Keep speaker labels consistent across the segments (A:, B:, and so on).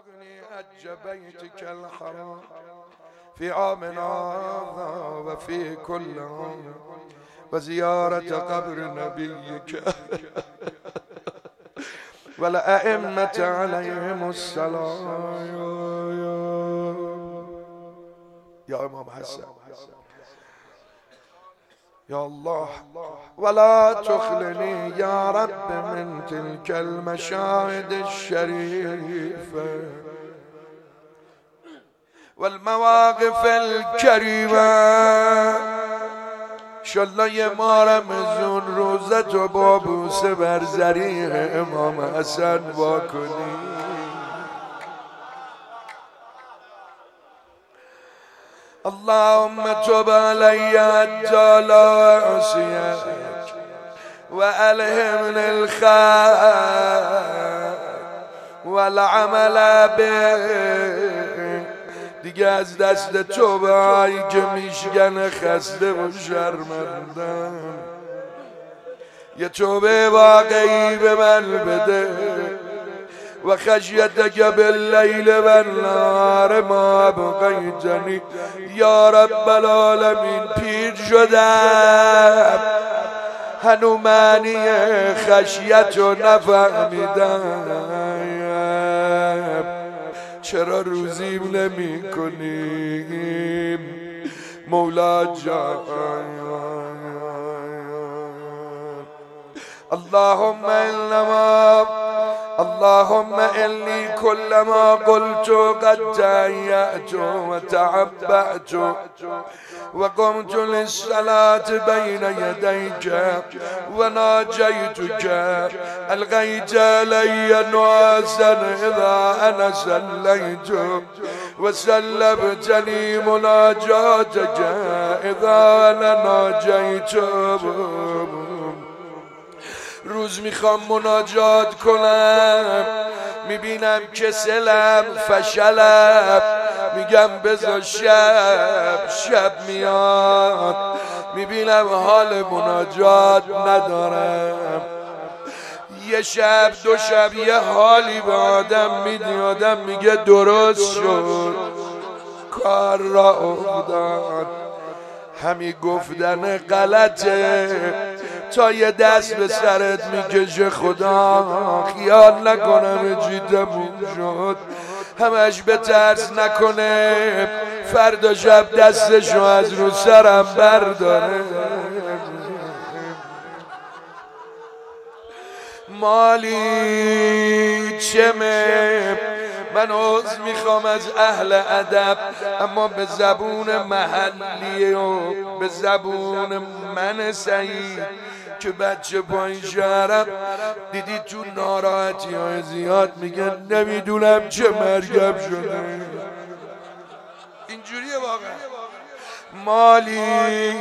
A: بلغني حج بيتك الحرام في عامنا وفي كل عام وزيارة قبر نبيك والأئمة عليهم السلام. يا إمام حسن يا الله ولا تخلني يا رب من تلك المشاهد الشريفة والمواقف الكريمة. شالله یه ما رمزون روزت و با بوسه بر ذریح امام حسن واکنی. اللهم تب علي الجلا وعصيك وألهمني الخير والعمل به. دیگه از دست توبه‌ای که میشکنه خسته و شرمندم، یه توبه واقعی به من بده. و خشیتک باللیل و النهار ما ابقیتنی. یا رب العالمین پیر شدم هنو معنی خشیت رو نفهمیدم. چرا روزیم نمی کنیم مولا جان؟ اللهم إني كلما قلت قد تهيأت وتعبأت وقمت للصلاة بين يديك وناجيتك ألقيت علي نعاسا إذا أنا صليت وسلبتني مناجاتك إذا أنا ناجيت. روز میخوام مناجات کنم میبینم کسلم فشلم، میگم بذار شب میاد میبینم حال مناجات ندارم. یه شب دو شب یه حالی به آدم میدی، آدم میگه درست شد کار را افتاد. همین گفتن غلطه تا یه دست به سرت میکشه خدا خیال نکنم جیدمون شد. همش به ترس نکنه فردا شب دستشو از رو سرم برداره. مالی چمه من عذر میخوام از اهل ادب، اما به زبون محلی و به زبون من سعید که بچه پایین شهرم دیدی تو ناراحتی های زیاد میگن نمیدونم چه مرگم شده. اینجوریه واقعا. مالی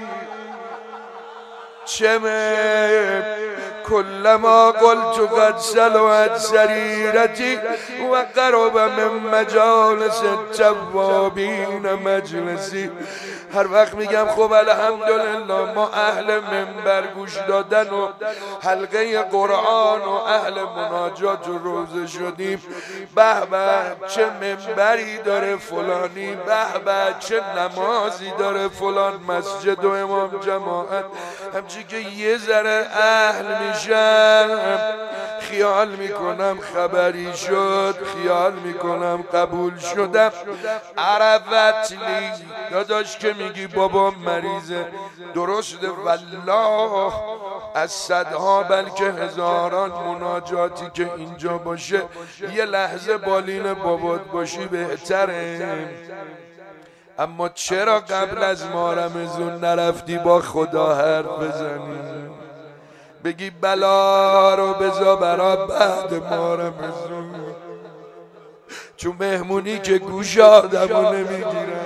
A: چمه كلما قلت قد سلوت سريرتي وقرب من مجالس التوابين مجلسي. هر وقت میگم خب الحمدلله ما اهل منبر گوش دادن و حلقه قرآن و اهل مناجات و روزه شدیم. به به چه منبری داره فلانی، به به چه نمازی داره فلان مسجد و امام جماعت. همچی که یه ذره اهل میشم خیال میکنم خبری شد، خیال میکنم قبول شدم. عرفتلی داداش که میگی بابا مریضه درسته، والله از صدها بلکه هزاران مناجاتی که اینجا باشه یه لحظه بالین بابات باشی بهتره. اما چرا قبل از ماه رمضان نرفتی با خدا حرف بزنی بگی بلا رو بذار برا بعد ماه رمضان؟ چون مهمونی که گوش آدمو نمیگیره.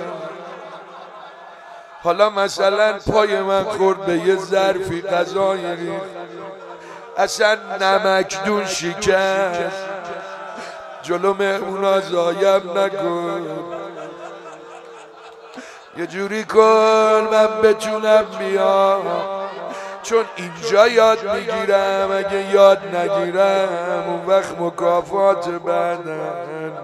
A: حالا مثلا پای من خورد به یه ظرفی غذایی ریخت، اصلا نمکدون شکست، جلو مهمونا زایم نکن، یه جوری کن من بتونم بیام. چون اینجا یاد میگیرم، اگه یاد نگیرم اون وقت مکافات بعدن.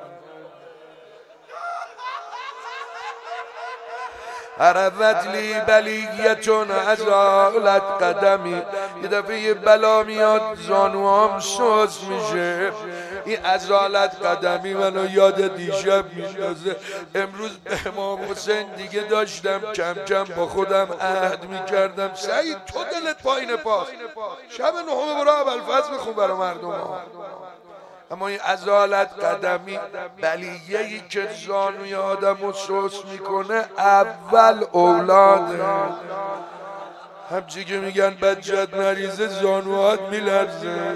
A: عرفت لی بلیتون ازالت قدمی، یه دفعه یه بلا میاد زانوام سوز میشه، این ازالت قدمی منو یاد دیشب میندازه. امروز به امام حسین دیگه داشتم کم کم با خودم عهد میکردم سعید تو دلت پایین پاست، شب نهم برو ابوالفضل بخون برا مردم ها. اما این ازالت قدمی بلیه‌ای که زانوی آدمو سوس میکنه اول اولاده. همچی که میگن بچت مریضه زانوات میلرزه.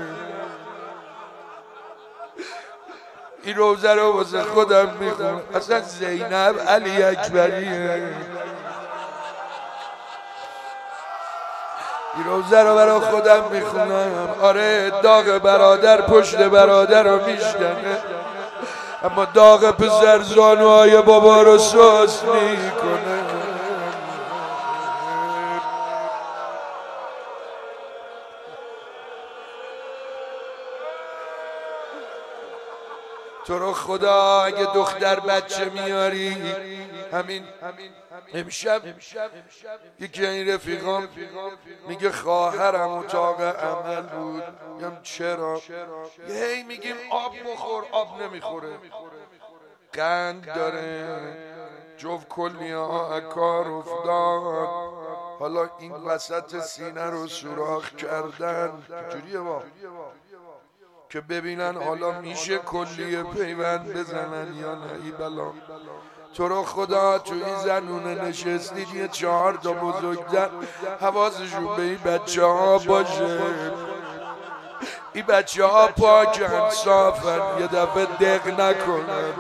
A: این روزه رو واسه خودم میخونم، اصلا زینب علی اکبریه. این روزه رو برای خودم میخونم. آره داغ برادر پشت برادر رو میشکنه، اما داغ پسر زانوهای بابا رو سوس میکنه. تو رو خدا اگه دختر بچه میاری، همین امشب یکی این رفیقام میگه خواهرم اتاق عمل بود، میگم چرا؟ هی میگیم آب بخور، آب نمیخوره، قند داره، جوف کلی ها کار افتاد، حالا این وسط سینه رو سوراخ کردن جوریه با که ببینن حالا میشه کلیه پیوند بزنن یا نه. ای بلا تو رو خدا تو این زنونه نشستید یه 4 تا بزرگتر حواسشون به این بچه ها باشه. این بچه ها پاکن صافن، یه دفعه دق نکنن.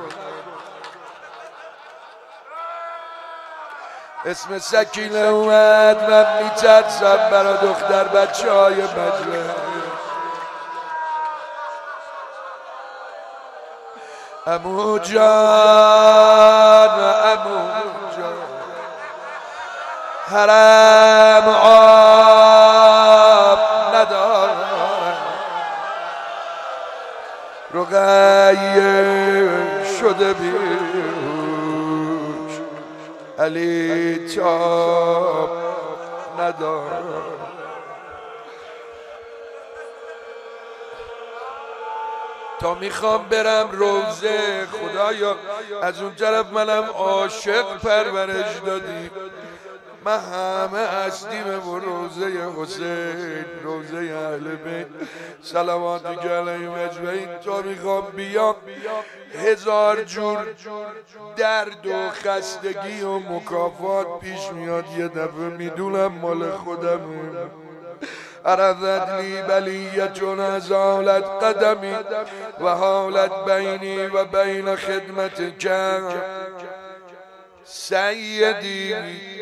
A: اسم سکینه اومد، من میترسم برا دختر بچه های مجمع. عمو جان عمو جان حرم آب ندارم، رقیه شده بیهوش علی تاب ندارم. تا میخوام برم روزه، خدایا از اون طرف منم عاشق پرورش دادی، من همه هستیم با روزه حسین، روزه اهل بیت صلواتک علیهم اجمعین. تا میخوام بیام 1000 جور درد و خستگی و مکافات پیش میاد، یه دفعه میدونم مال خودمه. عرضت لی بلیتون ازالت قدمی و حالت بینی و بین خدمتک سیدی.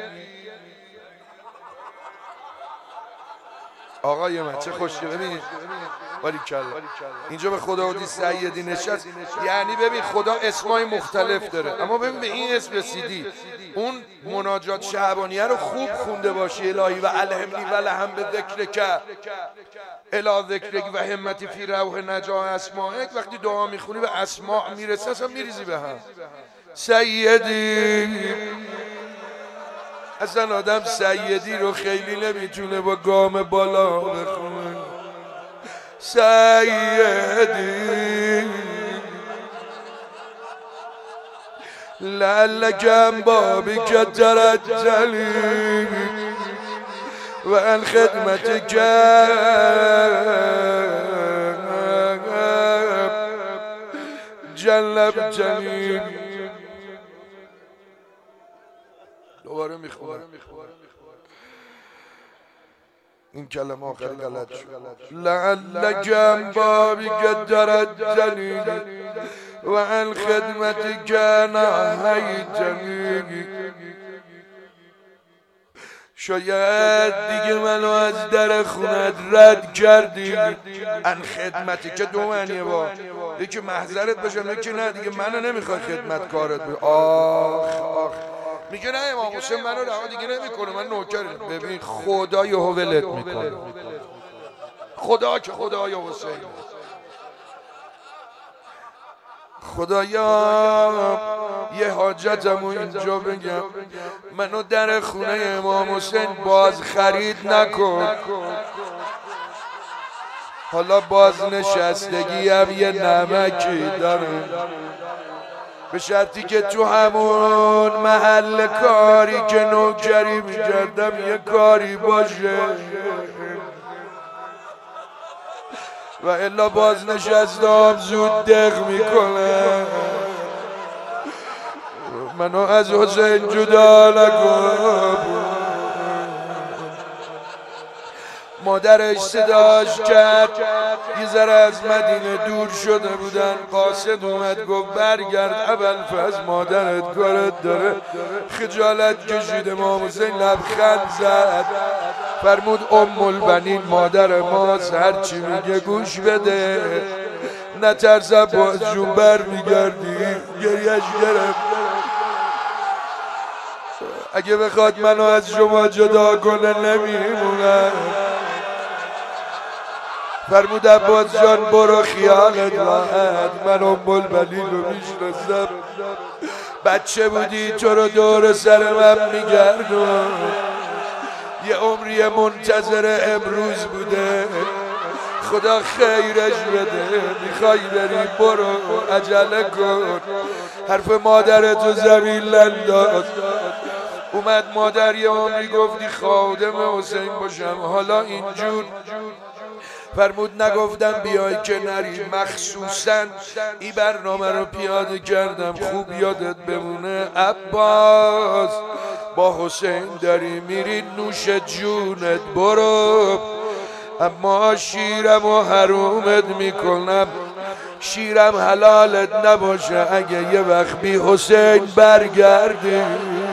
A: آقای من چه خوشگه، ببین باریکلا اینجا به خداوندی سیدی نشست، یعنی ببین خدا اسمای مختلف داره، اما ببین به این اسم رسیدی. اون مناجات شعبانیه رو خوب خونده باشی، الهی و الهمنی و لهم به ذکرک الی ذکرک و همتی فی روح نجاح اسمائک. وقتی دعا میخونی به اسماء میرسه اصلا میریزی به هم. سیدی، اصلا آدم سیدی رو خیلی نمیتونه با گام بالا بخونه. سیدی لعلکم بابک ترجلی و ان خدمتک جلب جلیل. دوباره میخونم این کلمه آخری غلط شد. لعلکم بابک ترجلی و ان خدمتک نهیتنی. شاید دیگه منو از در خونت رد کردی. ان خدمتی که دو معنیه، با یکی محضرت باشم، یکی نه دیگه منو نمیخوای خدمت کارت باشم. آخ میگه نه امام حسین منو رها دیگه نمیکنه، من نوکرم. ببین خدا یهو ولت میکنه، خدا که خدای حسین. خدایا یه حاجتمو اینجا بگم، منو در خونه امام حسین باز خرید نکن. حالا باز نشستگی هم یه نمکی داره، به شرطی که تو همون محل کاری که نوکری میکردم یه کاری باشه، و الا باز نشستم زود دق میکنه. منو از حسین جدا نکن. مادرش صداش کرد، یه ذره از مدینه دور شده بودن. قاصد اومد گفت برگرد ابوالفضل، مادرت کارت داره. خجالت کشید امام حسین لبخند زد، فرمود ام البنین مادر ماست، هرچی میگه گوش بده، نترس عباس جون برمیگردی. گریش گرفت، اگه بخواد منو از شما جدا کنه نمیمونم. فرمود عباس جان برو خیالت راحت، من ام البنین رو میشناسم، بچه بودی تو رو دور سر من میگردم، یه عمری منتظر امروز بوده، خدا خیرش بده. میخوای بری برو عجله کن. حرف مادرتو زمین لنداز. اومد مادر یه عمری گفتی خادم حسین باشم، حالا اینجور. فرمود نگفتم بیای که نری، مخصوصا این برنامه رو پیاده کردم خوب یادت بمونه. عباس با حسین داری میری نوش جونت برو، اما شیرم و حرومت میکنم، شیرم حلالت نباشه اگه یه وقت بی حسین برگردی.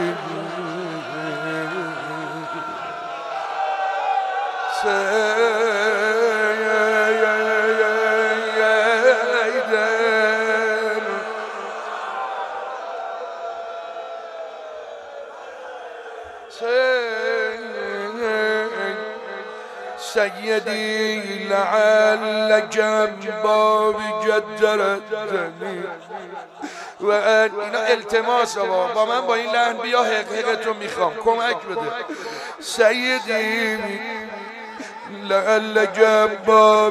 A: سیدی لعلک باب جدرتنی. و اینا التماس با من با این لحن بیا، حقیقتو میخوام کمک بده. سیدی لعلک باب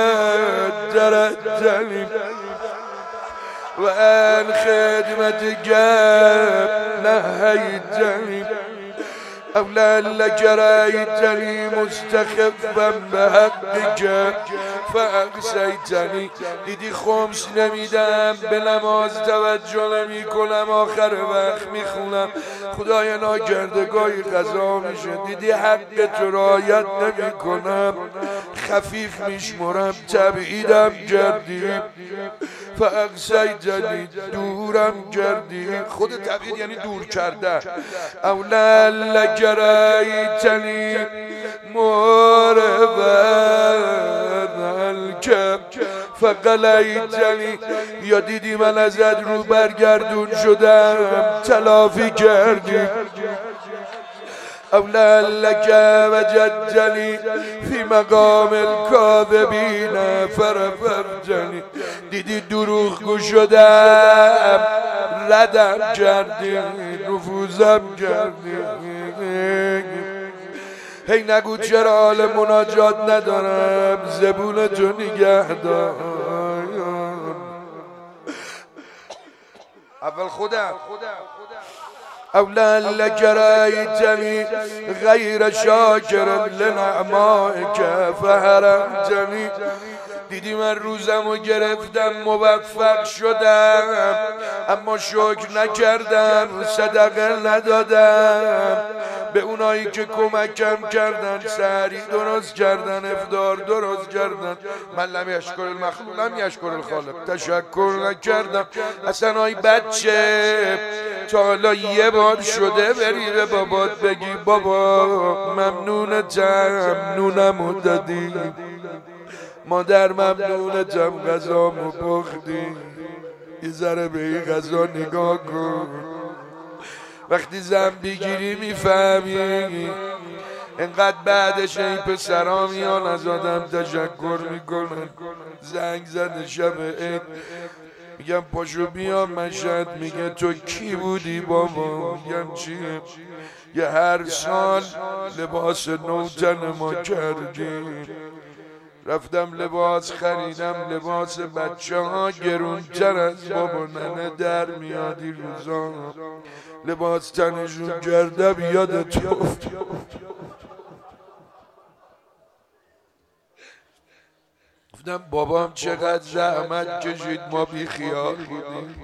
A: جدرتنی و ان خدمتک نهیتنی، او لعلک رأیتنی مستخفا بحقک فاقصیتنی. دیدی خمس نمیدم، به نماز توجه نمی کنم، آخر وقت میخونم، خدای ناکردگاهی قضا میشه. دیدی حق تو رعایت نمی کنم، خفیف میشمرم، تبعیدم کردی، فاقصیتنی دورم کردی. خود تبعید یعنی دور کرده. او لعلک رأیتنی موربا فقلیتنی، یا دیدی من ازت رو برگردون شدم تلافی کردی. او لعلک وجدتنی فی مقام الکاذبین فرفرجنی، دیدی دروغگو شدم ردم کردی، نفوذم کردی. هی نگو چرا حال مناجات ندارم، زبون تو نگه دار. اول خودم. او لعلک رأیتنی غیر شاکر لنعمائک فحرمتنی، دیدی من روزمو گرفتم موفق شدم، اما شکر نکردم، صدقه ندادم به اونایی که کمکم کردن، سحری درست کردن، افطار درست کردن. من لم یشکر المخلوق لم یشکر الخالق، تشکر نکردم. اصلا ای بچه تا حالا یه بار شده بری به بابات بگی بابا ممنونتم نونمو دادی، مادر ممنونتم غذامو پختی، یه ذره به این غذا نگاه کن. وقتی زن بگیری میفهمی. اینقدر بعدش این پسرا میان از آدم تشکر میکنن. زنگ زده شب عید میگم پاشو بیا مشهد، میگه تو کی بودی بابا؟ میگم چیه؟ یه هر سال لباس نوتن ما کردیم، رفتم لباس خریدم، لباس بچه ها گرونتر از بابا ننه در میادی روزا، لباس تنشون کردم یادت افت. گفتم بابام چقدر زحمت کشید ما بی خیال بودیم.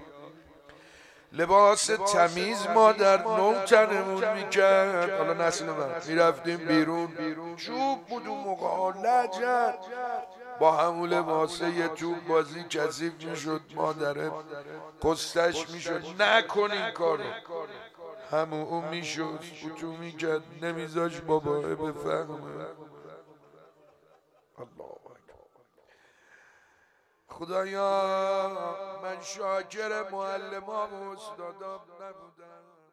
A: لباس تمیز مادر نوتنمون میکرد. حالا نسل من میرفتیم بیرون، چوب بود اون موقع لجن، با همون لباسه یه توپ بازی کثیف میشد، مادره قصتش میشد نکن این کارو، همون اون میشد اتو میکرد، نمیذاش بابا بفهمه. الله خدایا من شاکر معلمام و استادام نبودم.